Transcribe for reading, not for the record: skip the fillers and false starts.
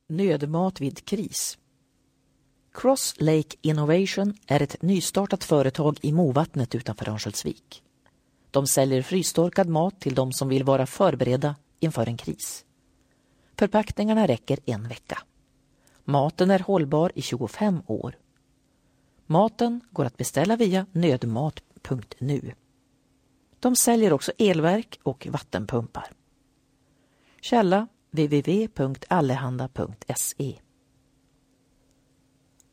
Nödmat vid kris. Cross Lake Innovation är ett nystartat företag i Movattnet utanför Örnsköldsvik. De säljer frystorkad mat till de som vill vara förberedda inför en kris. Förpackningarna räcker en vecka. Maten är hållbar i 25 år. Maten går att beställa via nödmat.nu. De säljer också elverk och vattenpumpar. Källa www.allehanda.se